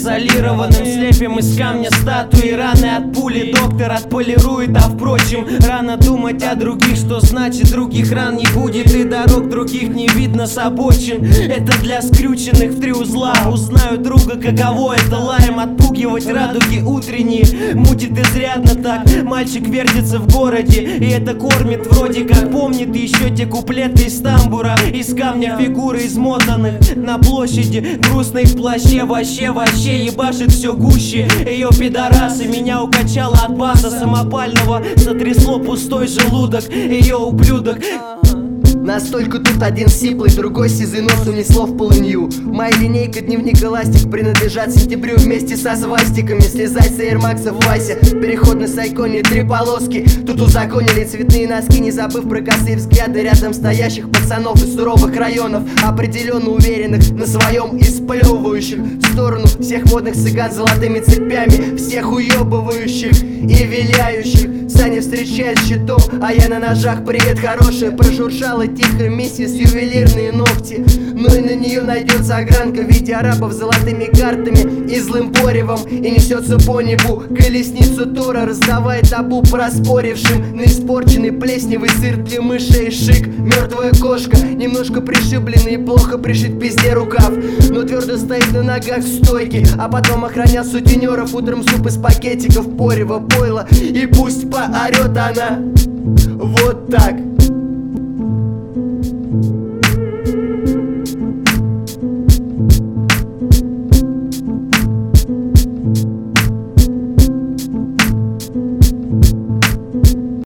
изолированным. Слепим из камня статуи, раны от пули доктор отполирует. А впрочем, рано думать о других, что значит других ран не будет и дорог других не видно с обочин. Это для скрюченных в три узла. Узнаю друга, каково это лаем отпугивать радуги утренние. Мутит изрядно так, мальчик вертится в городе, и это кормит вроде как. Помнит еще те куплеты из тамбура, из камня фигуры измотанных на площади. Грустный в плаще, вообще ебашит все гуще. Ее пидорасы, меня укачало от баса самопального, сотрясло пустой желудок. Ее ублюдок. Настолько тут один сиплый, другой сизый нос унесло в полынью. Моя линейка, дневник эластик принадлежат сентябрю вместе со свастиками. Слезать с Air Max Вася, переход на Сайконе, 3 полоски. Тут узаконили цветные носки, не забыв про косые взгляды рядом стоящих пацанов из суровых районов, определенно уверенных на своем и сплевывающих в сторону всех модных цыган с золотыми цепями, всех уебывающих и виляющих. Саня встречает щитом, а я на ножах. Привет, хорошая, прошуршала тихо миссис ювелирные ногти. Ну и на нее найдется огранка в виде арабов с золотыми картами и злым поревом, и несется по небу колесницу Тора, раздавая табу проспорившим на испорченный плесневый сыр для мышей шик. Мертвая кошка, немножко пришибленный и плохо пришит пизде рукав, но твердо стоит на ногах в стойке. А потом охранят сутенеров, утром суп из пакетиков, порева, пойла, и пусть поорет она вот так.